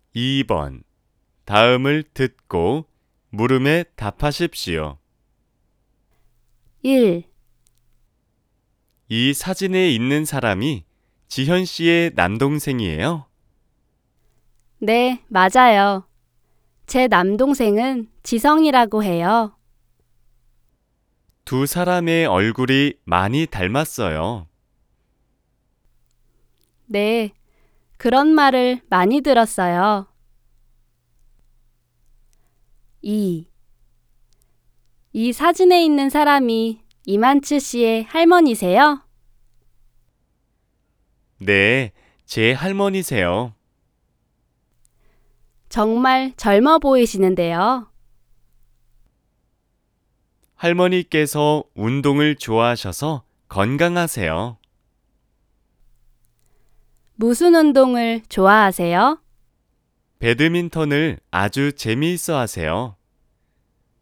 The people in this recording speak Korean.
2번. 다음을 듣고 물음에 답하십시오. 1. 이 사진에 있는 사람이 지현 씨의 남동생이에요? 네, 맞아요. 제 남동생은 지성이라고 해요. 두 사람의 얼굴이 많이 닮았어요. 네, 그런 말을 많이 들었어요. 2. 이 사진에 있는 사람이 이만치 씨의 할머니세요? 네, 제 할머니세요. 정말 젊어 보이시는데요. 할머니께서 운동을 좋아하셔서 건강하세요. 무슨 운동을 좋아하세요? 배드민턴을 아주 재미있어 하세요.